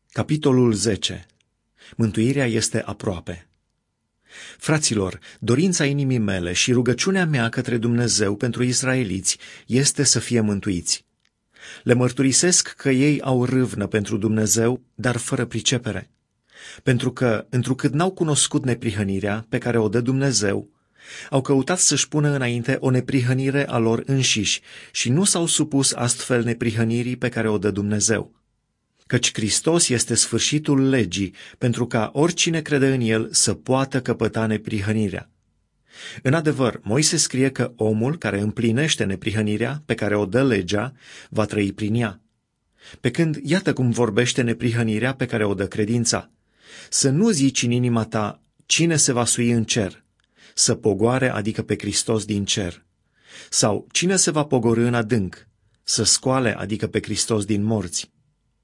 Capitolul 10. Mântuirea este aproape. Fraților, dorința inimii mele și rugăciunea mea către Dumnezeu pentru israeliți este să fie mântuiți. Le mărturisesc că ei au râvnă pentru Dumnezeu, dar fără pricepere. Pentru că, întrucât n-au cunoscut neprihănirea pe care o dă Dumnezeu, au căutat să-și pună înainte o neprihănire a lor înșiși și nu s-au supus astfel neprihănirii pe care o dă Dumnezeu. Căci Hristos este sfârșitul legii, pentru ca oricine crede în El să poată căpăta neprihănirea. În adevăr, Moise scrie că omul care împlinește neprihănirea pe care o dă legea va trăi prin ea. Pe când iată cum vorbește neprihănirea pe care o dă credința. Să nu zici în inima ta cine se va sui în cer, să pogoare, adică pe Hristos din cer, sau cine se va pogorî în adânc, să scoale, adică pe Hristos din morți.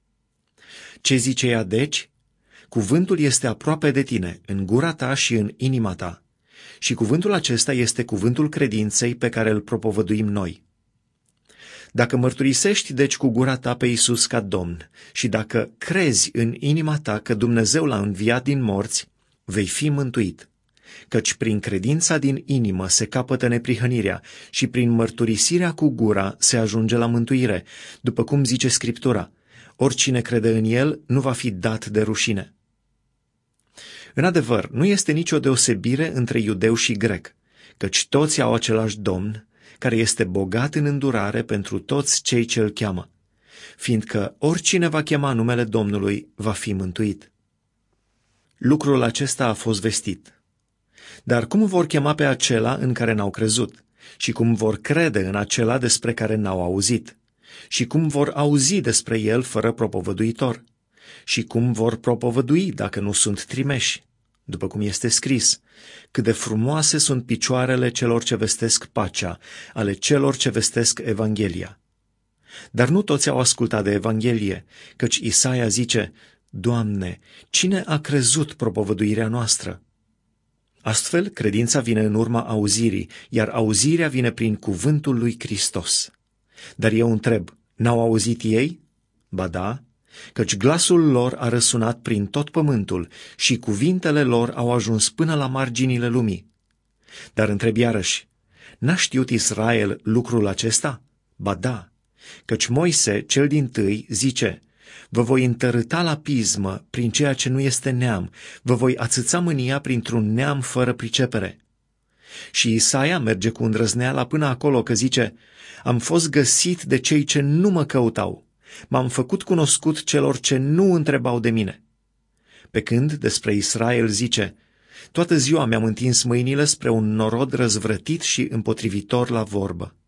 Ce zice ea deci? Cuvântul este aproape de tine, în gura ta și în inima ta. Și cuvântul acesta este cuvântul credinței pe care îl propovăduim noi. Dacă mărturisești deci cu gura ta pe Iisus ca Domn și dacă crezi în inima ta că Dumnezeu l-a înviat din morți, vei fi mântuit. Căci prin credința din inimă se capătă neprihănirea și prin mărturisirea cu gura se ajunge la mântuire, după cum zice Scriptura. Oricine crede în El nu va fi dat de rușine. În adevăr, nu este nicio deosebire între iudeu și grec, căci toți au același Domn, care este bogat în îndurare pentru toți cei ce îl cheamă, fiindcă oricine va chema numele Domnului va fi mântuit. Lucrul acesta a fost vestit. Dar cum vor chema pe acela în care n-au crezut? Și cum vor crede în acela despre care n-au auzit? Și cum vor auzi despre el fără propovăduitor? Și cum vor propovădui dacă nu sunt trimeși? După cum este scris, cât de frumoase sunt picioarele celor ce vestesc pacea, ale celor ce vestesc Evanghelia. Dar nu toți au ascultat de Evanghelie, căci Isaia zice, Doamne, cine a crezut propovăduirea noastră? Astfel, credința vine în urma auzirii, iar auzirea vine prin cuvântul lui Hristos. Dar eu întreb, n-au auzit ei? Ba da, căci glasul lor a răsunat prin tot pământul și cuvintele lor au ajuns până la marginile lumii. Dar întreb iarăși, n-a știut Israel lucrul acesta? Ba da, căci Moise, cel dintâi, zice, vă voi întărâta la pismă prin ceea ce nu este neam, vă voi ațăța mânia printr-un neam fără pricepere. Și Isaia merge cu îndrăzneala până acolo că zice, am fost găsit de cei ce nu mă căutau, m-am făcut cunoscut celor ce nu întrebau de mine. Pe când despre Israel zice, toată ziua mi-am întins mâinile spre un norod răzvrătit și împotrivitor la vorbă.